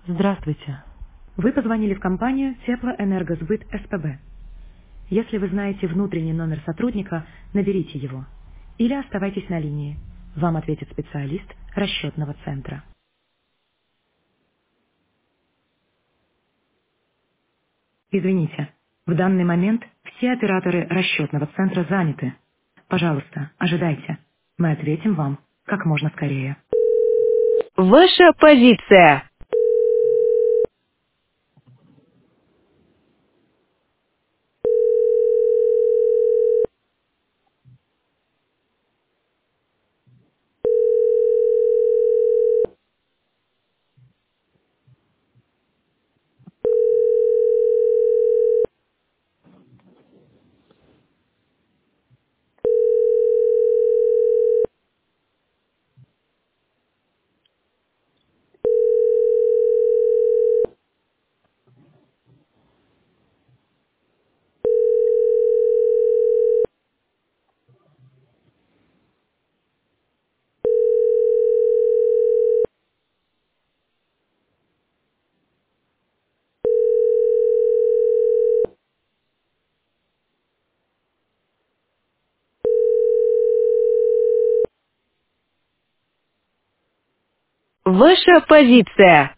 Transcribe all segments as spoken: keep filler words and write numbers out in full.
Здравствуйте. Вы позвонили в компанию Теплоэнергосбыт СПБ. Если вы знаете внутренний номер сотрудника, наберите его. Или оставайтесь на линии. Вам ответит специалист расчетного центра. Извините, в данный момент все операторы расчетного центра заняты. Пожалуйста, ожидайте. Мы ответим вам как можно скорее. Ваша позиция. Ваша позиция.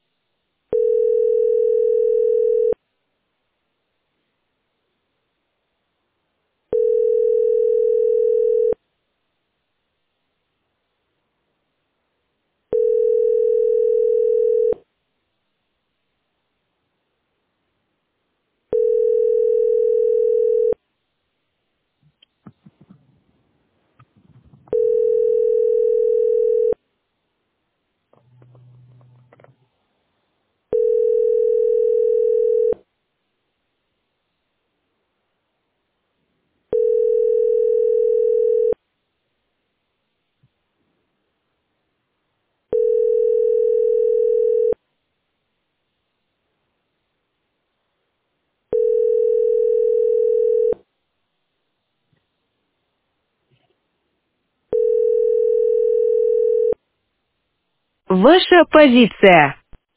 Ваша позиция.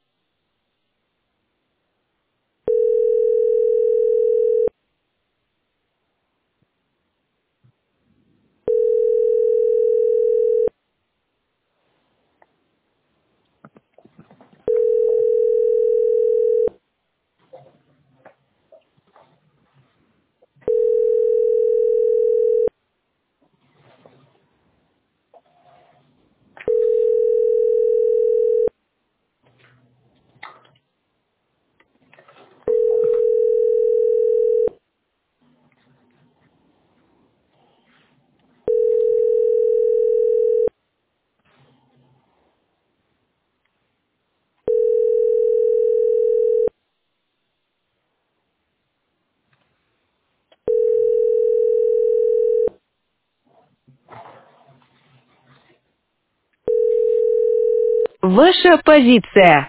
Ваша позиция.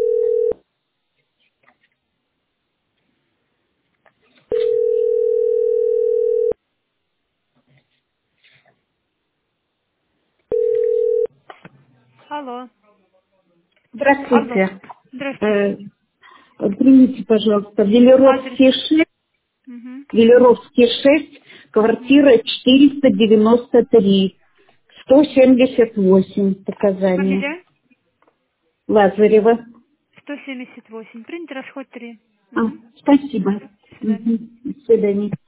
Алло. Алло. Здравствуйте. Э, Здравствуйте. Примите, пожалуйста, Адрес. Велеровский шесть, Угу. Велеровский шесть, Угу. квартира четыреста девяносто три, сто семьдесят восемь, показания. Фамилия? Лазарева. сто семьдесят восемь. Принято, расход три. А, Угу. спасибо. До свидания. Мгм. До свидания.